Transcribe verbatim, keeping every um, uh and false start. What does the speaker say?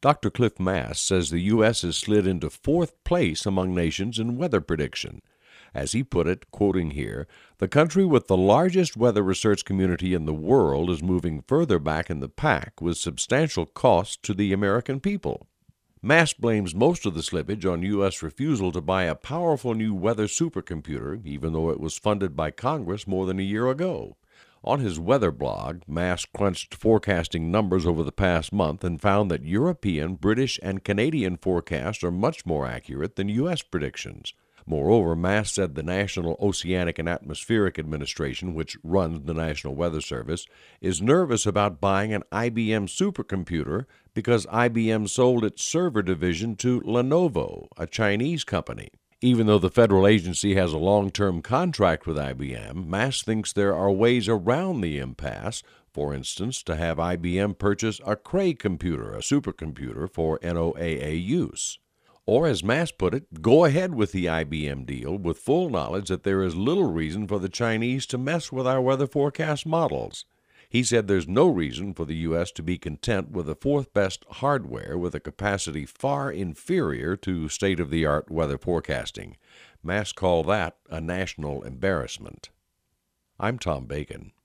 Doctor Cliff Mass says the U S has slid into fourth place among nations in weather prediction. As he put it, quoting here, the country with the largest weather research community in the world is moving further back in the pack with substantial costs to the American people. Mass blames most of the slippage on U S refusal to buy a powerful new weather supercomputer, even though it was funded by Congress more than a year ago. On his weather blog, Mass crunched forecasting numbers over the past month and found that European, British, and Canadian forecasts are much more accurate than U S predictions. Moreover, Mass said the National Oceanic and Atmospheric Administration, which runs the National Weather Service, is nervous about buying an I B M supercomputer because I B M sold its server division to Lenovo, a Chinese company. Even though the federal agency has a long-term contract with I B M, Mass thinks there are ways around the impasse, for instance, to have I B M purchase a Cray computer, a supercomputer, for N O A A use. Or, as Mass put it, go ahead with the I B M deal with full knowledge that there is little reason for the Chinese to mess with our weather forecast models. He said there's no reason for the U S to be content with the fourth-best hardware with a capacity far inferior to state-of-the-art weather forecasting. Mass called that a national embarrassment. I'm Tom Bacon.